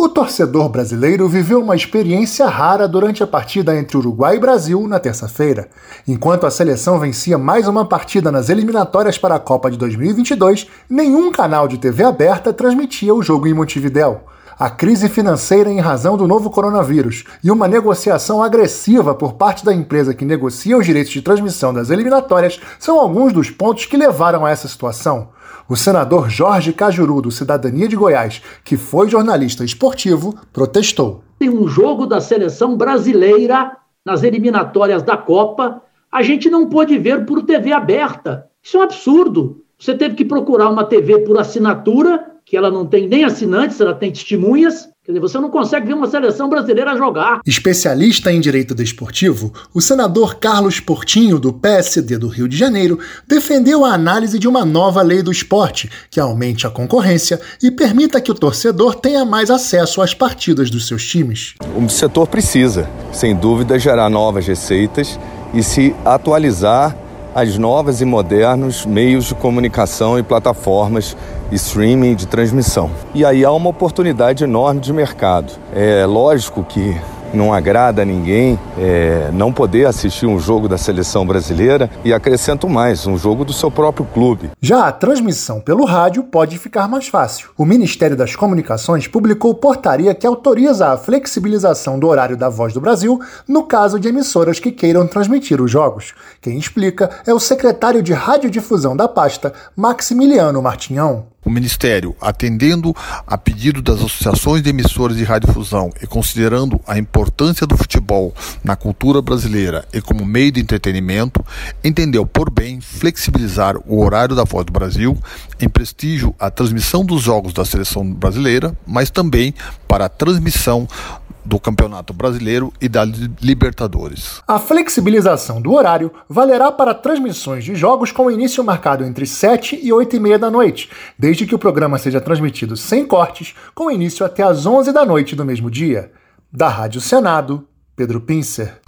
O torcedor brasileiro viveu uma experiência rara durante a partida entre Uruguai e Brasil na terça-feira. Enquanto a seleção vencia mais uma partida nas eliminatórias para a Copa de 2022, nenhum canal de TV aberta transmitia o jogo em Montevidéu. A crise financeira em razão do novo coronavírus e uma negociação agressiva por parte da empresa que negocia os direitos de transmissão das eliminatórias são alguns dos pontos que levaram a essa situação. O senador Jorge Cajuru, do Cidadania de Goiás, que foi jornalista esportivo, protestou. Tem um jogo da seleção brasileira nas eliminatórias da Copa, a gente não pôde ver por TV aberta. Isso é um absurdo. Você teve que procurar uma TV por assinatura, que ela não tem nem assinantes, ela tem testemunhas. Quer dizer, você não consegue ver uma seleção brasileira jogar. Especialista em direito desportivo, o senador Carlos Portinho, do PSD do Rio de Janeiro, defendeu a análise de uma nova lei do esporte, que aumente a concorrência e permita que o torcedor tenha mais acesso às partidas dos seus times. O setor precisa, sem dúvida, gerar novas receitas e se atualizar às novas e modernos meios de comunicação e plataformas streaming de transmissão. E aí há uma oportunidade enorme de mercado. É lógico que não agrada a ninguém não poder assistir um jogo da seleção brasileira e acrescento mais, um jogo do seu próprio clube. Já a transmissão pelo rádio pode ficar mais fácil. O Ministério das Comunicações publicou portaria que autoriza a flexibilização do horário da Voz do Brasil no caso de emissoras que queiram transmitir os jogos. Quem explica é o secretário de Radiodifusão da pasta, Maximiliano Martinhão. O Ministério, atendendo a pedido das associações de emissoras de radiodifusão e considerando a importância do futebol na cultura brasileira e como meio de entretenimento, entendeu por bem flexibilizar o horário da Voz do Brasil em prestígio à transmissão dos jogos da seleção brasileira, mas também para a transmissão do Campeonato Brasileiro e da Libertadores. A flexibilização do horário valerá para transmissões de jogos com início marcado entre 7 e 8h30 da noite, desde que o programa seja transmitido sem cortes, com início até às 11 da noite do mesmo dia. Da Rádio Senado, Pedro Pincer.